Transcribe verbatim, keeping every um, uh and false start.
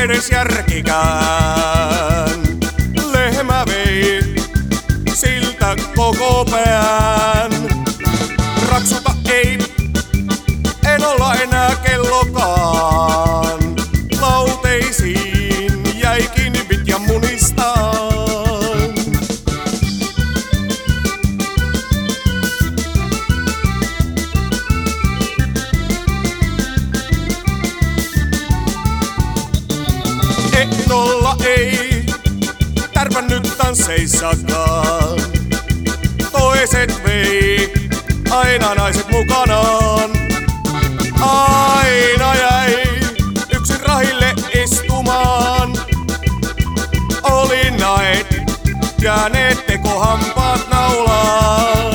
edes järkikään. Lehmä vei siltä koko pään. Raksuta ei, en olla enää kellokaan. Lauteisiin jäi kiinni vitjan munistaan. Ehdolla ei tärpännyt tansseissakaan. Toiset vei aina naiset mukanaan. Aina jäi yksin rahille istumaan. Oli näet jääneet tekohampaat naulaan.